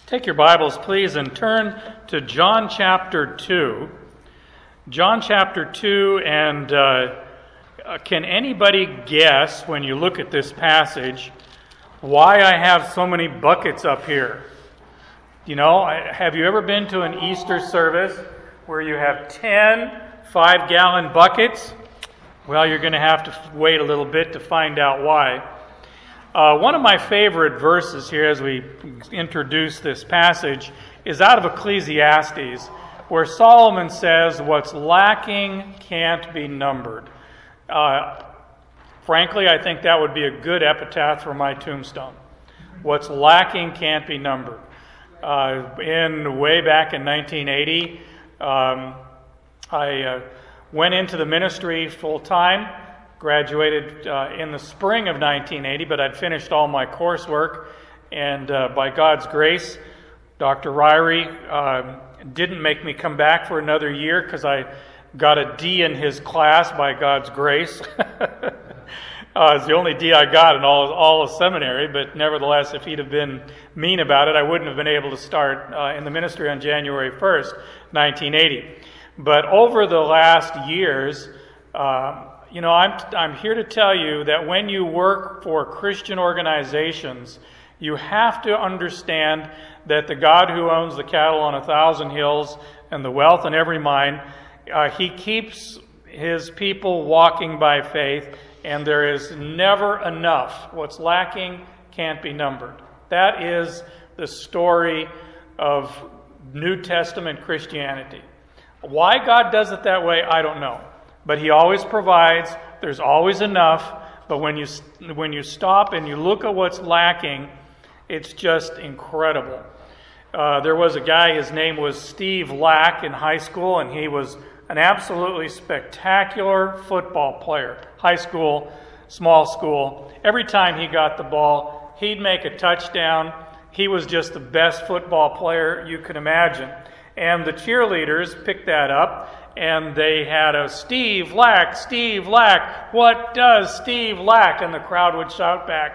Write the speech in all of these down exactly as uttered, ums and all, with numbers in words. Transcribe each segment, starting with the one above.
Take your Bibles, please, and turn to John chapter two. John chapter two, and uh, can anybody guess, when you look at this passage, why I have so many buckets up here? You know, have you ever been to an Easter service where you have ten five-gallon buckets? Well, you're going to have to wait a little bit to find out why. Uh, one of my favorite verses here as we introduce this passage is out of Ecclesiastes, where Solomon says, what's lacking can't be numbered. Uh, frankly, I think that would be a good epitaph for my tombstone. What's lacking can't be numbered. Uh, in way back in nineteen eighty, um, I uh, went into the ministry full time. Graduated uh, in the spring of nineteen eighty, but I'd finished all my coursework, and uh, by God's grace, Doctor Ryrie uh, didn't make me come back for another year because I got a D in his class by God's grace. uh, it's the only D I got in all, all of seminary, but nevertheless, if he'd have been mean about it, I wouldn't have been able to start uh, in the ministry on January first, nineteen eighty. But over the last years, uh, You know, I'm I'm here to tell you that when you work for Christian organizations, you have to understand that the God who owns the cattle on a thousand hills and the wealth in every mine, uh, He keeps His people walking by faith, and there is never enough. What's lacking can't be numbered. That is the story of New Testament Christianity. Why God does it that way, I don't know. But He always provides. There's always enough. But when you when you stop and you look at what's lacking, it's just incredible. Uh, there was a guy, his name was Steve Lack in high school, and he was an absolutely spectacular football player. High school, small school. Every time he got the ball, he'd make a touchdown. He was just the best football player you could imagine. And the cheerleaders picked that up, and they had a Steve Lack, Steve Lack, what does Steve lack? And the crowd would shout back,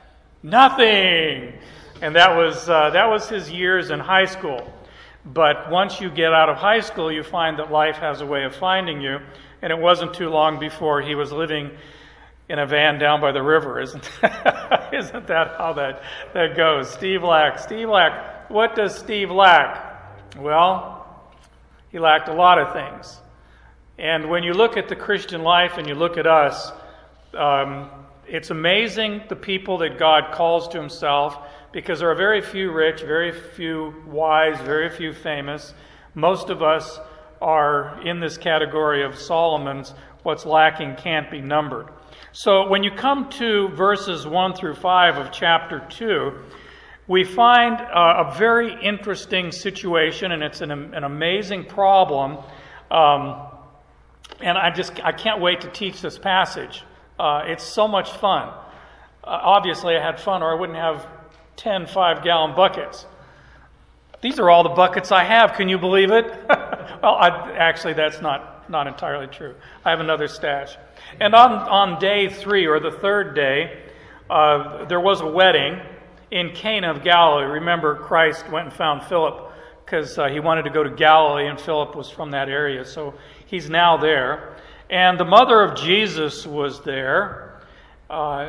nothing. And that was uh, that was his years in high school. But once you get out of high school, you find that life has a way of finding you. And it wasn't too long before he was living in a van down by the river. Isn't that, isn't that how that, that goes? Steve Lack, Steve Lack, what does Steve lack? Well, he lacked a lot of things. And when you look at the Christian life and you look at us, um, it's amazing the people that God calls to Himself, because there are very few rich, very few wise, very few famous. Most of us are in this category of Solomon's, what's lacking can't be numbered. So when you come to verses one through five of chapter two, we find uh, a very interesting situation, and it's an, an amazing problem. Um, and I just I can't wait to teach this passage. Uh, it's so much fun. Uh, obviously, I had fun, or I wouldn't have ten five-gallon buckets. These are all the buckets I have. Can you believe it? Well, I, actually, that's not, not entirely true. I have another stash. And on, on day three, or the third day, uh, there was a wedding in Cana of Galilee. Remember, Christ went and found Philip because uh, he wanted to go to Galilee, and Philip was from that area. So he's now there. And the mother of Jesus was there. Uh,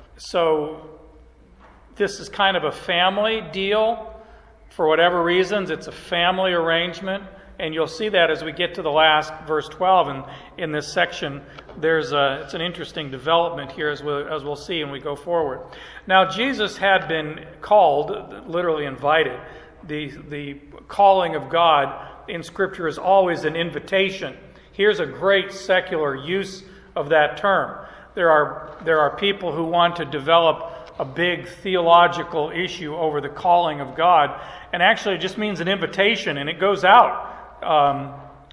so this is kind of a family deal. For whatever reasons, it's a family arrangement. And you'll see that as we get to the last verse twelve. And in this section, there's a, it's an interesting development here as we'll, as we'll see when we go forward. Now, Jesus had been called, literally invited. The, the calling of God in Scripture is always an invitation. Here's a great secular use of that term. There are, there are people who want to develop a big theological issue over the calling of God. And actually, it just means an invitation, and it goes out. Um,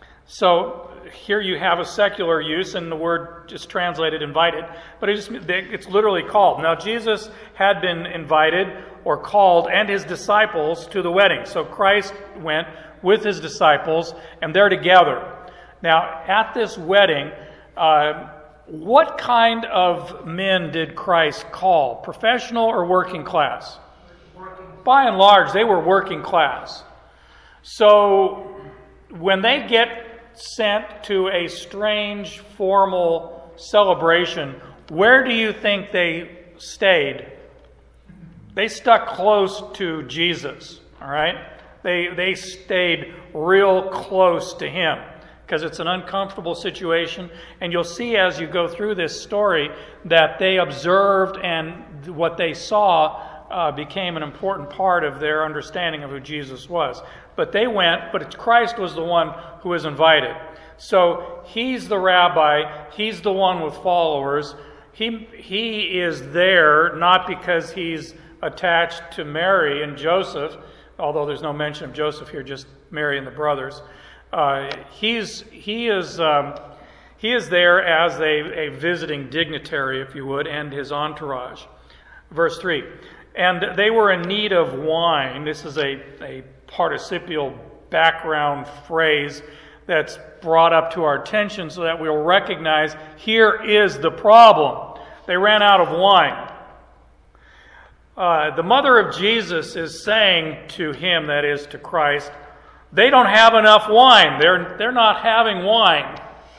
so here you have a secular use, and the word just translated invited, but it just, it's literally called. Now, Jesus had been invited or called, and His disciples, to the wedding. So Christ went with His disciples, and they're together. Now, at this wedding, uh, what kind of men did Christ call? Professional or working class? Working by and large, they were working class. So when they get sent to a strange formal celebration, where do you think they stayed? They stuck close to Jesus, all right? They, they stayed real close to him because it's an uncomfortable situation. And you'll see as you go through this story that they observed, and what they saw uh, became an important part of their understanding of who Jesus was. But they went, but Christ was the one who was invited. So he's the rabbi, he's the one with followers. He, he is there not because he's attached to Mary and Joseph, although there's no mention of Joseph here, just Mary and the brothers. Uh, he's he is um, he is there as a, a visiting dignitary, if you would, and his entourage. Verse three, and they were in need of wine. This is a, a participial background phrase that's brought up to our attention so that we'll recognize here is the problem. They ran out of wine. Uh, the mother of Jesus is saying to him, that is to Christ, they don't have enough wine. They're, they're not having wine.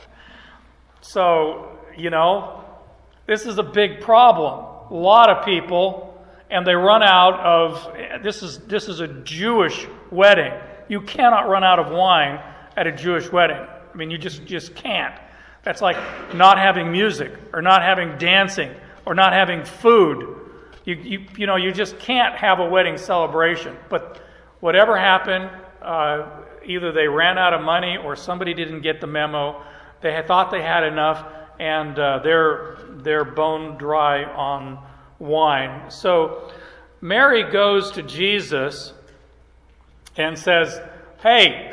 So, you know, this is a big problem. A lot of people, and they run out of, this is, this is a Jewish wedding. You cannot run out of wine at a Jewish wedding. I mean, you just, just can't. That's like not having music, or not having dancing, or not having food. You, you, you know, you just can't have a wedding celebration. But whatever happened, uh, either they ran out of money or somebody didn't get the memo. They had thought they had enough, and uh, they're they're bone dry on wine. So Mary goes to Jesus and says, "Hey,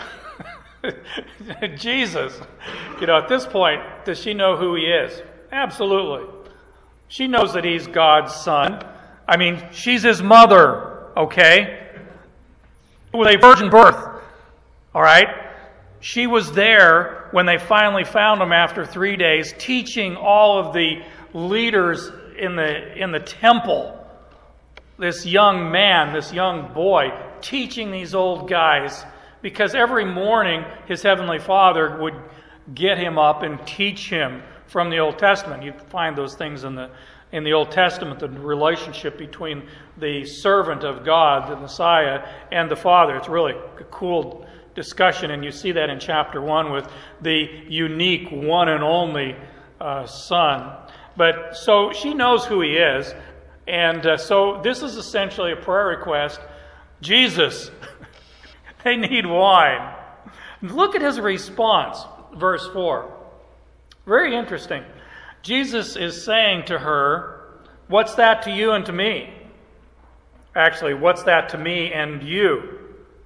Jesus." You know, at this point, does she know who he is? Absolutely. She knows that he's God's son. I mean, she's his mother, okay? With a virgin birth, all right? She was there when they finally found him after three days, teaching all of the leaders in the in the temple. This young man, this young boy, teaching these old guys, because every morning his heavenly Father would get him up and teach him from the Old Testament. You find those things in the In the Old Testament, the relationship between the servant of God, the Messiah, and the Father. It's really a cool discussion, and you see that in chapter one with the unique one and only uh, Son. But so she knows who he is, and uh, so this is essentially a prayer request. Jesus, they need wine. Look at his response, verse four. Very interesting. Jesus is saying to her, what's that to you and to me? Actually, what's that to me and you?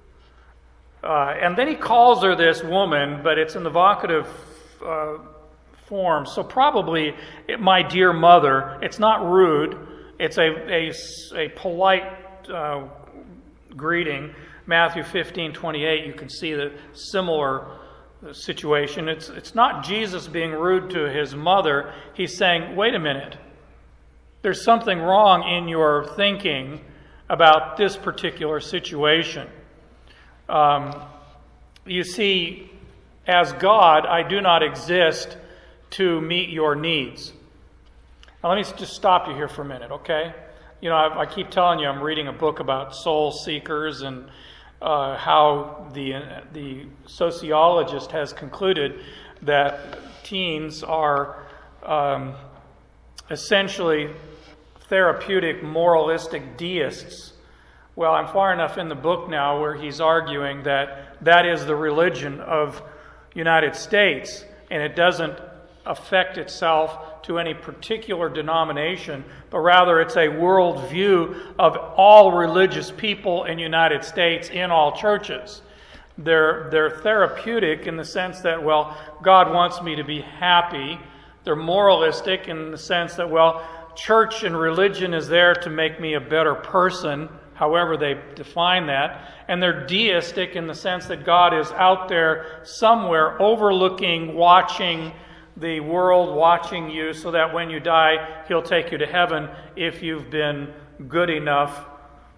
Uh, and then he calls her this woman, but it's in the vocative uh, form. So probably, it, my dear mother. It's not rude. It's a, a, a polite uh, greeting. Matthew fifteen twenty-eight, you can see the similar situation. It's it's not Jesus being rude to his mother. He's saying, wait a minute. There's something wrong in your thinking about this particular situation. Um, you see, as God, I do not exist to meet your needs. Now, let me just stop you here for a minute, okay? You know, I, I keep telling you I'm reading a book about soul seekers and Uh, how the the sociologist has concluded that teens are um, essentially therapeutic, moralistic deists. Well, I'm far enough in the book now where he's arguing that that is the religion of United States, and it doesn't affect itself to any particular denomination, but rather it's a worldview of all religious people in the United States in all churches. They're, they're therapeutic in the sense that, well, God wants me to be happy. They're moralistic in the sense that, well, church and religion is there to make me a better person, however they define that. And they're deistic in the sense that God is out there somewhere overlooking, watching the world, watching you, so that when you die, he'll take you to heaven if you've been good enough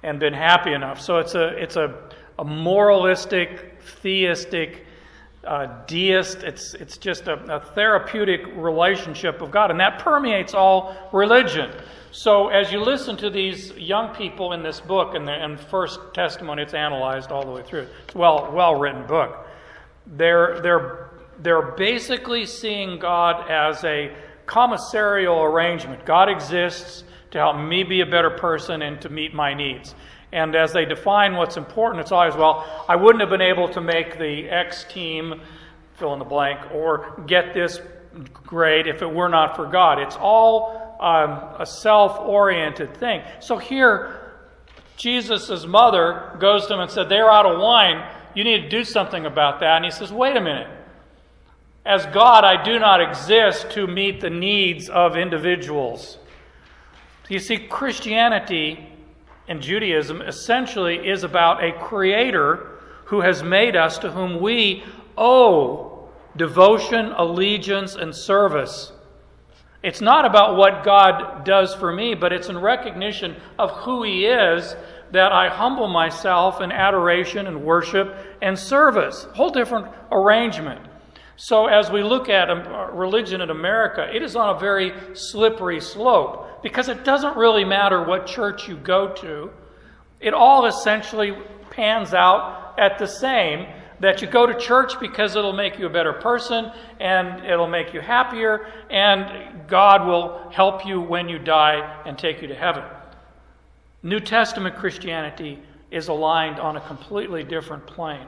and been happy enough. So it's a it's a, a moralistic, theistic, uh, deist. It's it's just a, a therapeutic relationship of God, and that permeates all religion. So as you listen to these young people in this book, and the and First Testimony, it's analyzed all the way through. It's a well well written book. They're they're they're basically seeing God as a commissarial arrangement. God exists to help me be a better person and to meet my needs. And as they define what's important, it's always, well, I wouldn't have been able to make the X team, fill in the blank, or get this grade if it were not for God. It's all um, a self-oriented thing. So here, Jesus' mother goes to him and said, they're out of wine. You need to do something about that. And he says, wait a minute. As God, I do not exist to meet the needs of individuals. You see, Christianity and Judaism essentially is about a creator who has made us, to whom we owe devotion, allegiance, and service. It's not about what God does for me, but it's in recognition of who He is that I humble myself in adoration and worship and service. A whole different arrangement. So as we look at religion in America, it is on a very slippery slope, because it doesn't really matter what church you go to. It all essentially pans out at the same, that you go to church because it'll make you a better person and it'll make you happier, and God will help you when you die and take you to heaven. New Testament Christianity is aligned on a completely different plane.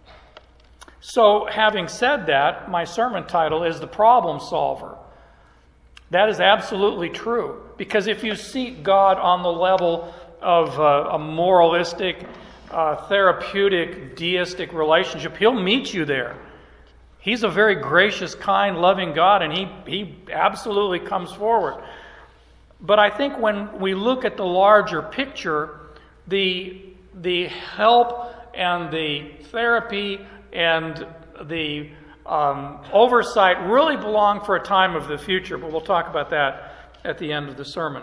So, having said that, my sermon title is The Problem Solver. That is absolutely true, because if you seek God on the level of uh, a moralistic, uh, therapeutic, deistic relationship, He'll meet you there. He's a very gracious, kind, loving God, and He, he absolutely comes forward. But I think when we look at the larger picture, the, the help and the therapy and the um, oversight really belong for a time of the future, but we'll talk about that at the end of the sermon.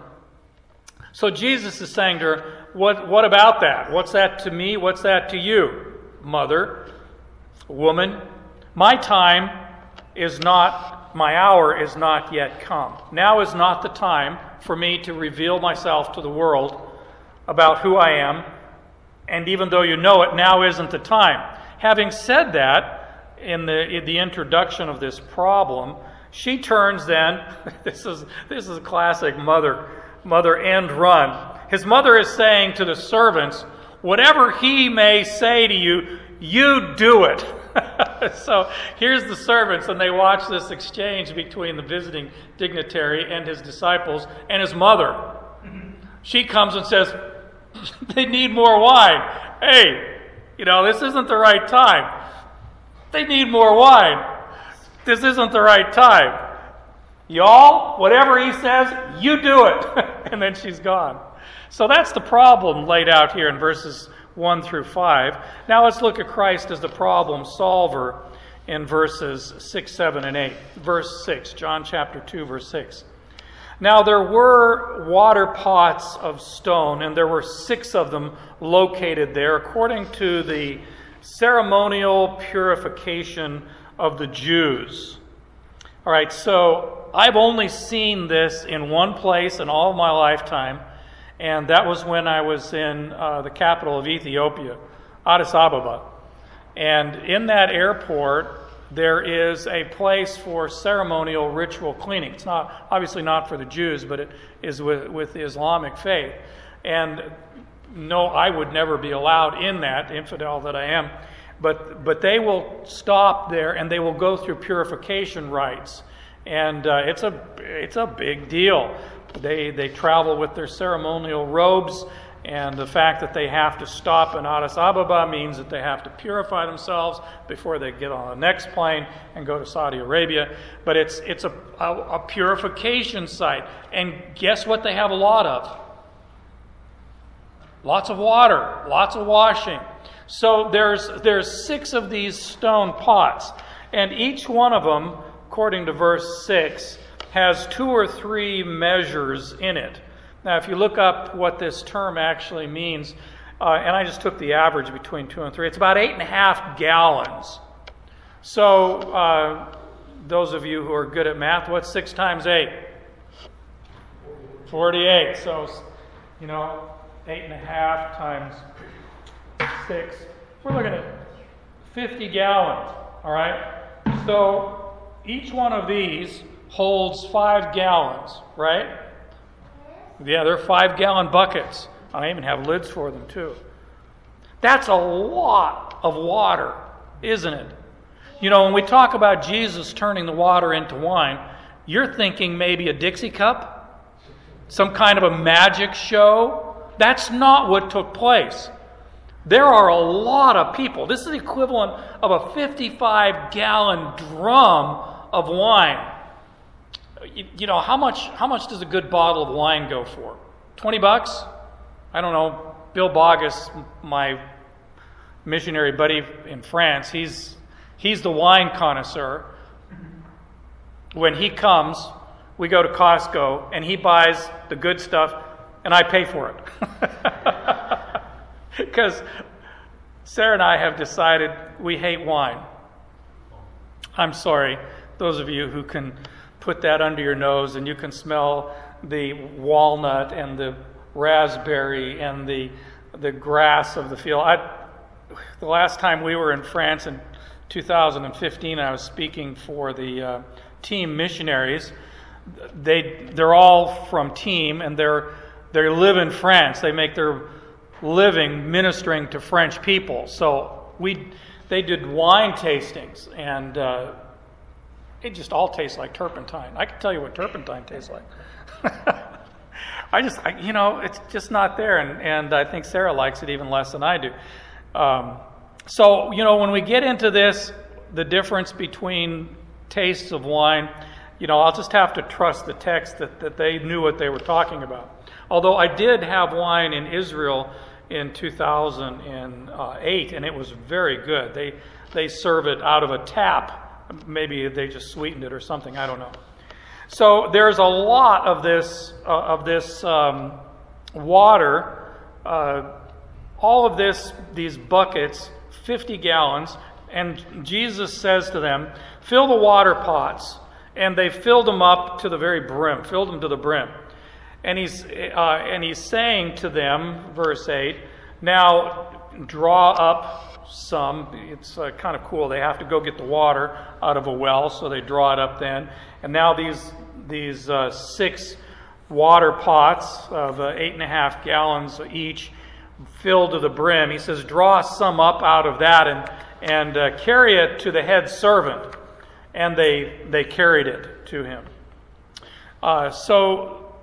So Jesus is saying to her, what, what about that? What's that to me? What's that to you, mother, woman? My time is not, my hour is not yet come. Now is not the time for me to reveal myself to the world about who I am, and even though you know it, now isn't the time. Having said that, in the in the introduction of this problem, she turns then, this is this is a classic mother, mother end run. His mother is saying to the servants, whatever he may say to you, you do it. So here's the servants, and they watch this exchange between the visiting dignitary and his disciples and his mother. She comes and says, they need more wine. Hey, you know, this isn't the right time. They need more wine. This isn't the right time. Y'all, whatever he says, you do it. And then she's gone. So that's the problem laid out here in verses one through five. Now let's look at Christ as the problem solver in verses six, seven, and eight. Verse six, John chapter two, verse six. Now there were water pots of stone, and there were six of them located there, according to the ceremonial purification of the Jews. All right, so I've only seen this in one place in all of my lifetime, and that was when I was in uh, the capital of Ethiopia, Addis Ababa. And in that airport, there is a place for ceremonial ritual cleaning. It's not obviously not for the Jews, but it is with, with the Islamic faith. And no, I would never be allowed in that, infidel that I am. But but they will stop there and they will go through purification rites, and uh, it's a it's a big deal. They they travel with their ceremonial robes. And the fact that they have to stop in Addis Ababa means that they have to purify themselves before they get on the next plane and go to Saudi Arabia. But it's it's a, a, a purification site. And guess what they have a lot of? Lots of water, lots of washing. So there's there's six of these stone pots. And each one of them, according to verse six, has two or three measures in it. Now, if you look up what this term actually means, uh, and I just took the average between two and three, it's about eight and a half gallons. So, uh, those of you who are good at math, what's six times eight? forty-eight. So, you know, eight and a half times six. We're looking at fifty gallons, all right? So, each one of these holds five gallons, right? Yeah, they're five-gallon buckets. I even have lids for them, too. That's a lot of water, isn't it? You know, when we talk about Jesus turning the water into wine, you're thinking maybe a Dixie cup? Some kind of a magic show? That's not what took place. There are a lot of people. This is the equivalent of a fifty-five gallon drum of wine. You, you know, how much how much does a good bottle of wine go for? twenty bucks? I don't know. Bill Bogus, my missionary buddy in France, he's he's the wine connoisseur. When he comes, we go to Costco and he buys the good stuff and I pay for it. Because Sarah and I have decided we hate wine. I'm sorry, those of you who can put that under your nose and you can smell the walnut and the raspberry and the the grass of the field. I, the last time we were in France in two thousand fifteen, I was speaking for the uh, team missionaries. They they're all from team and they're they live in France. They make their living ministering to French people. So we they did wine tastings and. Uh, It just all tastes like turpentine. I can tell you what turpentine tastes like. I just, I, you know, it's just not there. And, and I think Sarah likes it even less than I do. Um, so, you know, when we get into this, the difference between tastes of wine, you know, I'll just have to trust the text that, that they knew what they were talking about. Although I did have wine in Israel in two thousand eight, and it was very good. They, they serve it out of a tap. Maybe they just sweetened it or something. I don't know. So there's a lot of this uh, of this um, water. Uh, all of this, these buckets, fifty gallons, and Jesus says to them, "Fill the water pots." And they filled them up to the very brim. Filled them to the brim. And he's uh, and he's saying to them, verse eight, "Now draw up." Some, it's uh, kind of cool. They have to go get the water out of a well, so they draw it up then. And now these these uh, six water pots of uh, eight and a half gallons each, filled to the brim. He says, draw some up out of that and and uh, carry it to the head servant. And they they carried it to him. Uh, so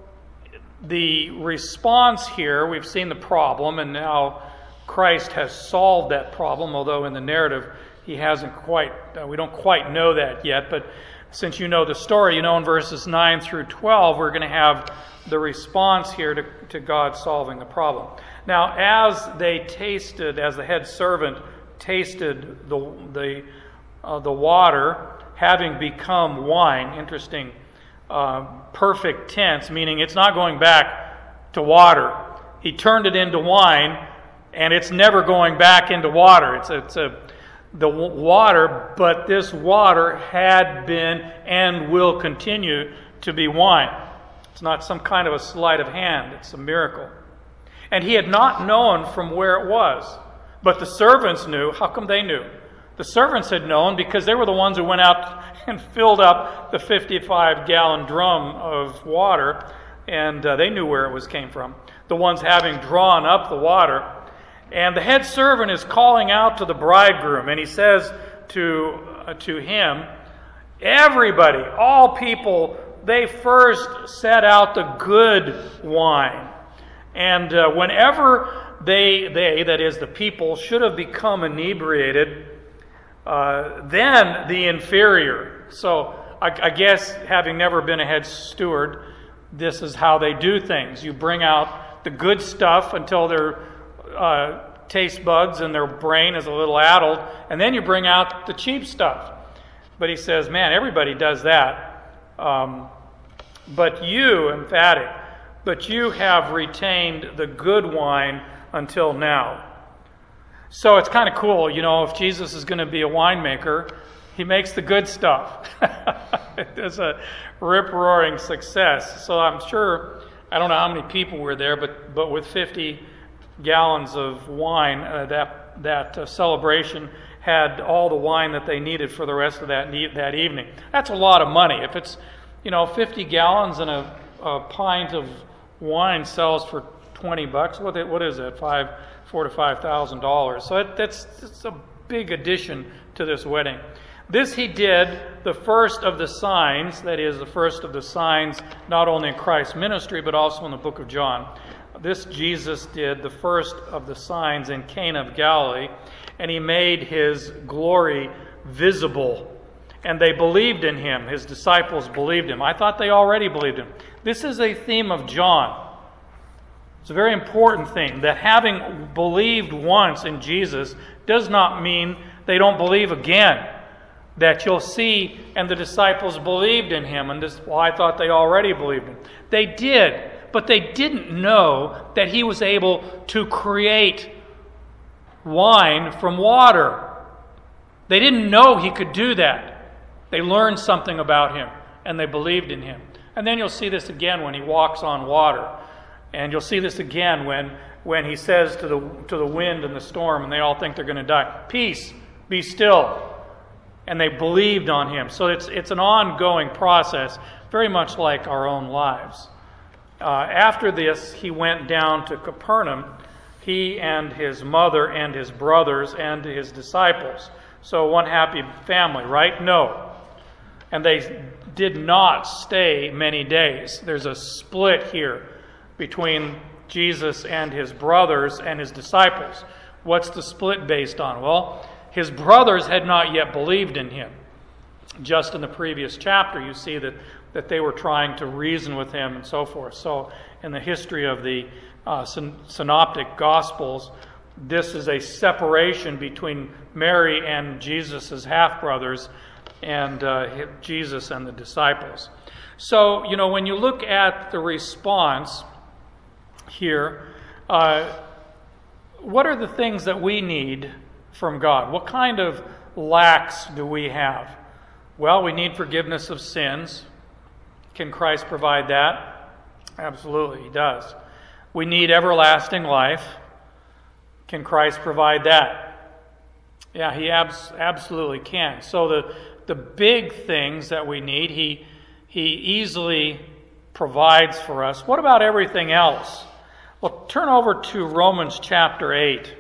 the response here, we've seen the problem, and now Christ has solved that problem, although in the narrative he hasn't quite, uh, we don't quite know that yet. But since you know the story, you know in verses nine through twelve, we're going to have the response here to, to God solving the problem. Now, as they tasted, as the head servant tasted the, the, uh, the water, having become wine, interesting, uh, perfect tense, meaning it's not going back to water. He turned it into wine, and it's never going back into water. It's a, it's a the water, but this water had been and will continue to be wine. It's not some kind of a sleight of hand. It's a miracle. And he had not known from where it was. But the servants knew. How come they knew? The servants had known because they were the ones who went out and filled up the fifty-five gallon drum of water, and uh, they knew where it was came from. The ones having drawn up the water. And the head servant is calling out to the bridegroom, and he says to uh, to him, everybody, all people, they first set out the good wine. And uh, whenever they, they, that is the people, should have become inebriated, uh, then the inferior. So I, I guess, having never been a head steward, this is how they do things. You bring out the good stuff until they're Uh, taste buds and their brain is a little addled, and then you bring out the cheap stuff. But he says, man, everybody does that. Um, but you, emphatic, but you have retained the good wine until now. So it's kind of cool, you know, if Jesus is going to be a winemaker, he makes the good stuff. It's a rip-roaring success. So I'm sure, I don't know how many people were there, but but with fifty gallons of wine, uh, that that uh, celebration had all the wine that they needed for the rest of that ne- that evening. That's a lot of money. If it's, you know, fifty gallons and a, a pint of wine sells for twenty bucks, what what is it? Five, four to five thousand dollars. So it, that's, that's a big addition to this wedding. This he did, the first of the signs, that is, the first of the signs not only in Christ's ministry, but also in the book of John. This Jesus did the first of the signs in Cana of Galilee, and he made his glory visible. And they believed in him. His disciples believed him. I thought they already believed him. This is a theme of John. It's a very important thing, that having believed once in Jesus does not mean they don't believe again. That you'll see, and the disciples believed in him, and this, well, I thought they already believed him. They did, but they didn't know that he was able to create wine from water. They didn't know he could do that. They learned something about him, and they believed in him. And then you'll see this again when he walks on water. And you'll see this again when, when he says to the, to the wind and the storm, and they all think they're going to die, "Peace, be still." And they believed on him. So it's it's an ongoing process, very much like our own lives. Uh, after this, he went down to Capernaum, he and his mother and his brothers and his disciples. So one happy family, right? No. And they did not stay many days. There's a split here between Jesus and his brothers and his disciples. What's the split based on? Well, his brothers had not yet believed in him. Just in the previous chapter, you see that, that they were trying to reason with him and so forth. So in the history of the uh, syn- synoptic Gospels, this is a separation between Mary and Jesus' half-brothers and uh, Jesus and the disciples. So, you know, when you look at the response here, uh, what are the things that we need from God? What kind of lacks do we have? Well, we need forgiveness of sins. Can Christ provide that? Absolutely, he does. We need everlasting life. Can Christ provide that? Yeah, he abs- absolutely can. So the, the big things that we need, he, he easily provides for us. What about everything else? Well, turn over to Romans chapter eight.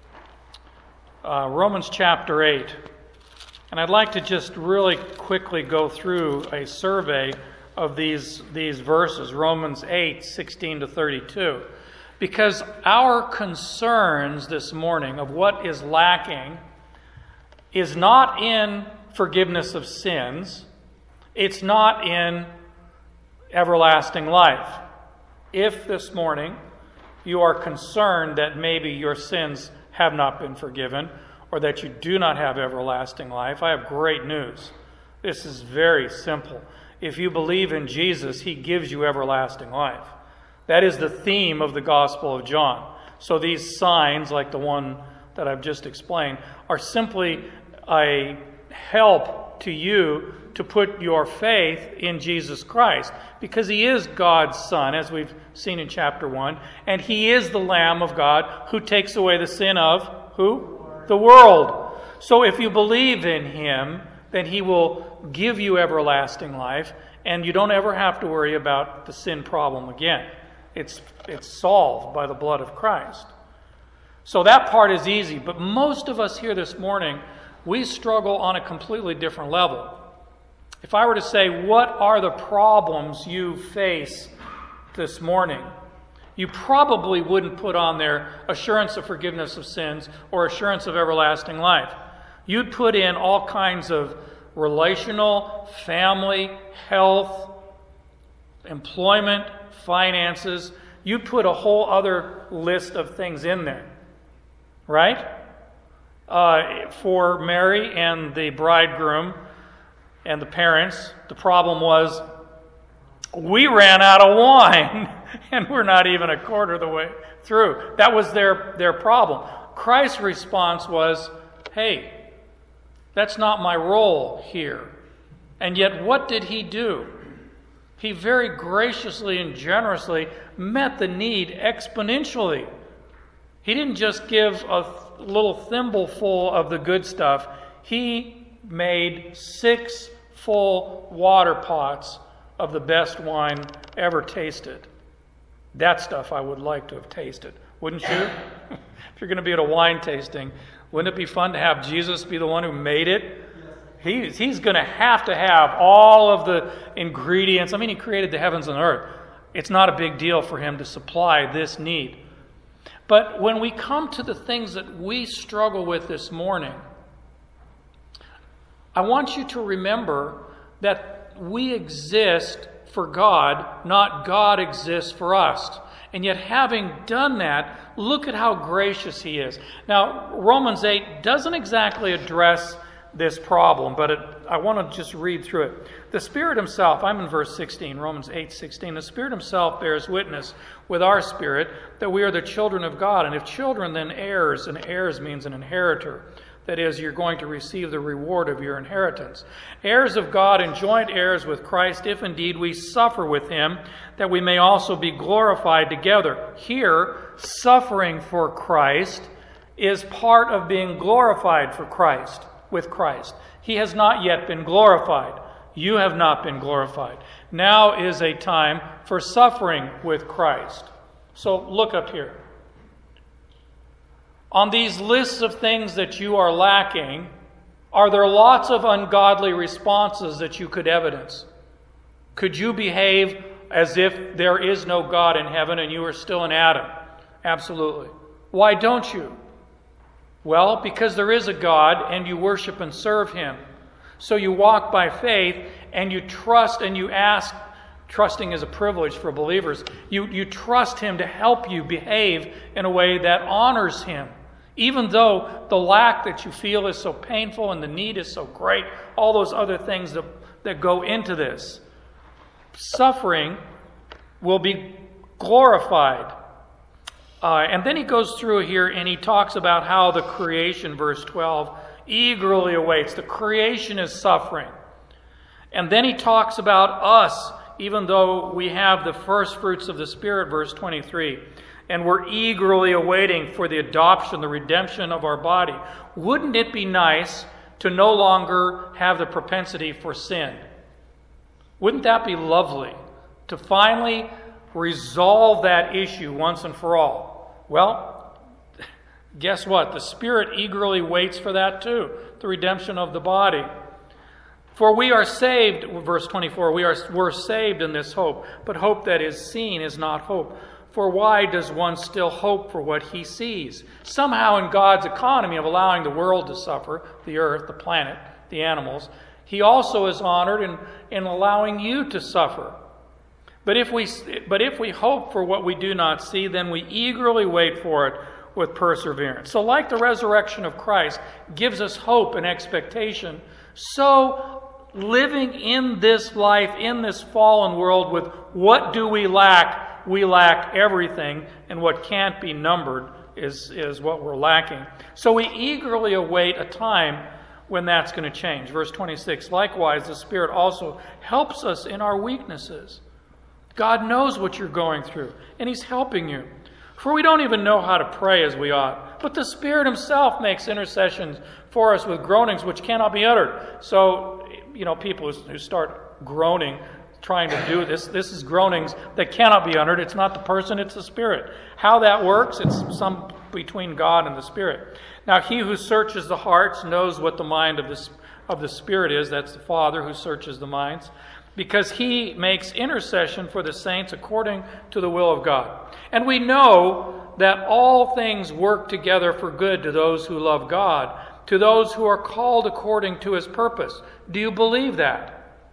Uh, Romans chapter eight. And I'd like to just really quickly go through a survey of these, these verses, Romans eight, sixteen to thirty-two. Because our concerns this morning of what is lacking is not in forgiveness of sins. It's not in everlasting life. If this morning you are concerned that maybe your sins have not been forgiven, or that you do not have everlasting life, I have great news. This is very simple. If you believe in Jesus, he gives you everlasting life. That is the theme of the Gospel of John. So these signs, like the one that I've just explained, are simply a help to you to put your faith in Jesus Christ, because he is God's Son, as we've seen in chapter one, and he is the Lamb of God who takes away the sin of who? The world. So if you believe in him, then he will give you everlasting life, and you don't ever have to worry about the sin problem again. It's, it's solved by the blood of Christ. So that part is easy, but most of us here this morning, we struggle on a completely different level. If I were to say, what are the problems you face this morning? You probably wouldn't put on there assurance of forgiveness of sins or assurance of everlasting life. You'd put in all kinds of relational, family, health, employment, finances. You'd put a whole other list of things in there, right? Uh, for Mary and the bridegroom and the parents, the problem was, we ran out of wine. and we're not even a quarter of the way through. That was their, their problem. Christ's response was, hey, that's not my role here. And yet what did he do? He very graciously and generously met the need exponentially. He didn't just give a little thimbleful of the good stuff. He made six full water pots of the best wine ever tasted. That stuff I would like to have tasted, wouldn't you? If you're going to be at a wine tasting, wouldn't it be fun to have Jesus be the one who made it? He, he's going to have to have all of the ingredients. I mean, he created the heavens and earth. It's not a big deal for him to supply this need. But when we come to the things that we struggle with this morning, I want you to remember that we exist for God, not God exists for us. And yet, having done that, look at how gracious he is. Now, Romans eight doesn't exactly address this problem, but it, I want to just read through it. The Spirit himself, I'm in verse sixteen, Romans eight sixteen. The Spirit himself bears witness with our spirit that we are the children of God. And if children, then heirs, and heirs means an inheritor. That is, you're going to receive the reward of your inheritance. Heirs of God and joint heirs with Christ, if indeed we suffer with him, that we may also be glorified together. Here, suffering for Christ is part of being glorified for Christ, with Christ. He has not yet been glorified. You have not been glorified. Now is a time for suffering with Christ. So look up here. On these lists of things that you are lacking, are there lots of ungodly responses that you could evidence? Could you behave as if there is no God in heaven and you are still an Adam? Absolutely. Why don't you? Well, because there is a God and you worship and serve him. So you walk by faith and you trust and you ask. Trusting is a privilege for believers. You, you trust him to help you behave in a way that honors him. Even though the lack that you feel is so painful and the need is so great, all those other things that, that go into this. Suffering will be glorified. Uh, and then he goes through here and he talks about how the creation, verse twelve, eagerly awaits. The creation is suffering. And then he talks about us, even though we have the first fruits of the Spirit, verse twenty-three. And we're eagerly awaiting for the adoption, the redemption of our body. Wouldn't it be nice to no longer have the propensity for sin? Wouldn't that be lovely? To finally resolve that issue once and for all. Well, guess what? The Spirit eagerly waits for that too, the redemption of the body. For we are saved, verse twenty-four, we are we're saved in this hope, but hope that is seen is not hope. For why does one still hope for what he sees? Somehow in God's economy of allowing the world to suffer, the earth, the planet, the animals, he also is honored in, in allowing you to suffer. But if we but if we hope for what we do not see, then we eagerly wait for it with perseverance. So like the resurrection of Christ gives us hope and expectation, so living in this life, in this fallen world with what do we lack? We lack everything, and what can't be numbered is, is what we're lacking. So we eagerly await a time when that's going to change. Verse twenty-six, likewise, the Spirit also helps us in our weaknesses. God knows what you're going through, and he's helping you. For we don't even know how to pray as we ought, but the Spirit himself makes intercessions for us with groanings which cannot be uttered. So, you know, people who start groaning, trying to do this. This is groanings that cannot be uttered. It's not the person, it's the Spirit. How that works, it's some between God and the Spirit. Now, he who searches the hearts knows what the mind of the, of the Spirit is. That's the Father who searches the minds. Because he makes intercession for the saints according to the will of God. And we know that all things work together for good to those who love God, to those who are called according to his purpose. Do you believe that?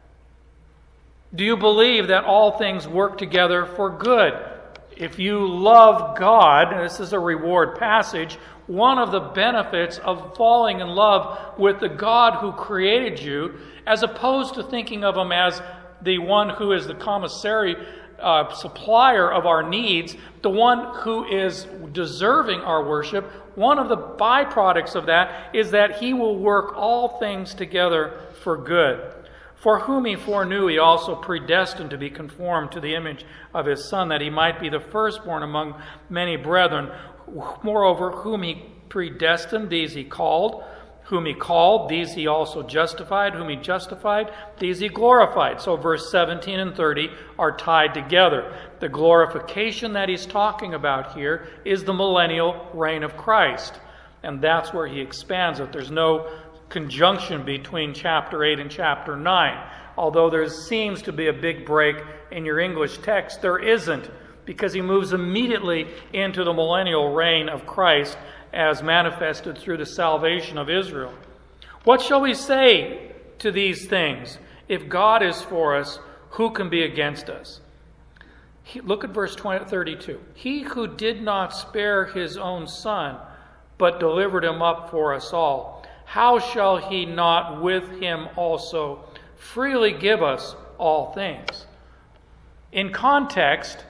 Do you believe that all things work together for good? If you love God, and this is a reward passage, one of the benefits of falling in love with the God who created you, as opposed to thinking of him as the one who is the commissary uh, supplier of our needs, the one who is deserving our worship, one of the byproducts of that is that he will work all things together for good. For whom he foreknew, he also predestined to be conformed to the image of his Son, that he might be the firstborn among many brethren. Moreover, whom he predestined, these he called. Whom he called, these he also justified. Whom he justified, these he glorified. So verse seventeen and thirty are tied together. The glorification that he's talking about here is the millennial reign of Christ. And that's where he expands it. There's no conjunction between chapter eight and chapter nine. Although there seems to be a big break in your English text, there isn't, because he moves immediately into the millennial reign of Christ as manifested through the salvation of Israel. What shall we say to these things? If God is for us, who can be against us? He, look at verse thirty-two. He who did not spare his own Son, but delivered him up for us all, how shall he not with him also freely give us all things? In context,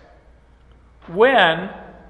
when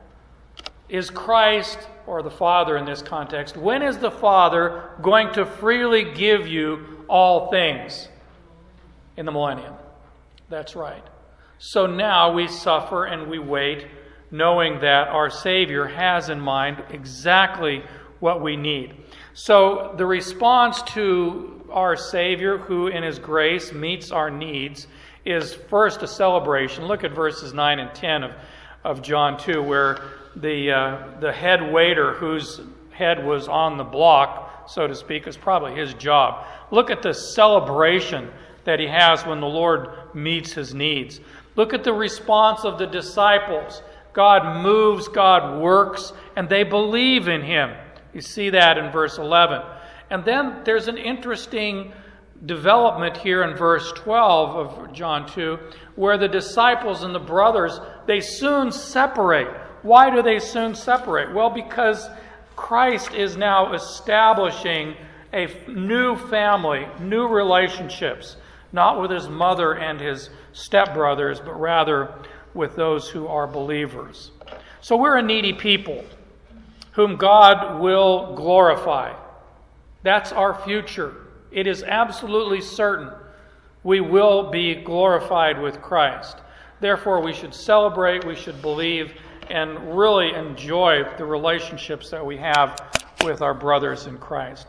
is Christ, or the Father in this context, when is the Father going to freely give you all things? In the millennium. That's right. So now we suffer and we wait, knowing that our Savior has in mind exactly what we need. So the response to our Savior, who in His grace meets our needs, is first a celebration. Look at verses nine and ten of, of John two, where the uh, the head waiter, whose head was on the block, so to speak, is probably his job. Look at the celebration that he has when the Lord meets his needs. Look at the response of the disciples. God moves, God works, and they believe in Him. You see that in verse eleven. And then there's an interesting development here in verse twelve of John two, where the disciples and the brothers, they soon separate. Why do they soon separate? Well, because Christ is now establishing a new family, new relationships, not with His mother and His stepbrothers, but rather with those who are believers. So we're a needy people whom God will glorify. That's our future. It is absolutely certain we will be glorified with Christ. Therefore, we should celebrate, we should believe, and really enjoy the relationships that we have with our brothers in Christ.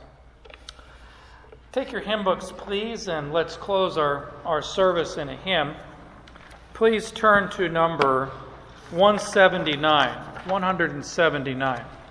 Take your hymn books, please, and let's close our, our service in a hymn. Please turn to number one seventy-nine, one seventy-nine.